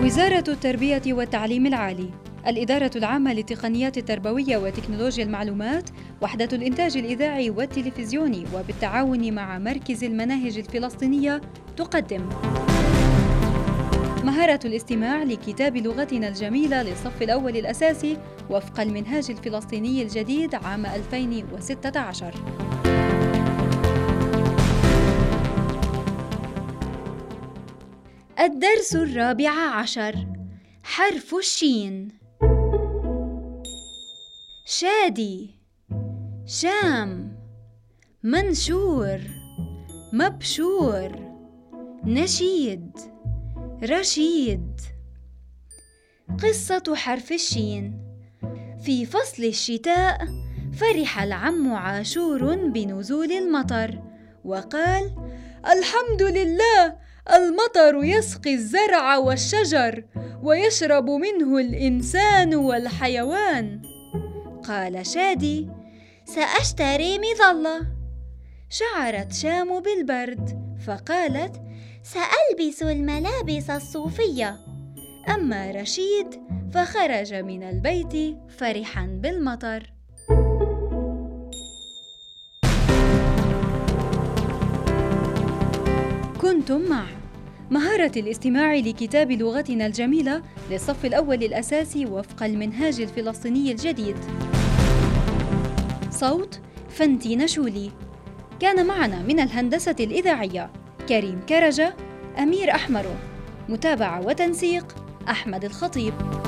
وزارة التربية والتعليم العالي، الإدارة العامة للتقنيات التربوية وتكنولوجيا المعلومات، وحدة الإنتاج الإذاعي والتلفزيوني، وبالتعاون مع مركز المناهج الفلسطينية تقدم مهارة الاستماع لكتاب لغتنا الجميلة للصف الأول الأساسي وفق المنهاج الفلسطيني الجديد عام 2016. الدرس 14، حرف الشين. شادي، شام، منشور، مبشور، نشيد، رشيد. قصة حرف الشين. في فصل الشتاء فرح العم عاشور بنزول المطر وقال: الحمد لله، المطر يسقي الزرع والشجر ويشرب منه الإنسان والحيوان. قال شادي: سأشتري مظلة. شعرت شام بالبرد فقالت: سألبس الملابس الصوفية. أما رشيد فخرج من البيت فرحاً بالمطر. كنتم مع مهارة الاستماع لكتاب لغتنا الجميلة للصف الأول الأساسي وفق المنهاج الفلسطيني الجديد. صوت فنتي نشولي. كان معنا من الهندسة الإذاعية كريم كرجة، أمير أحمر. متابعة وتنسيق أحمد الخطيب.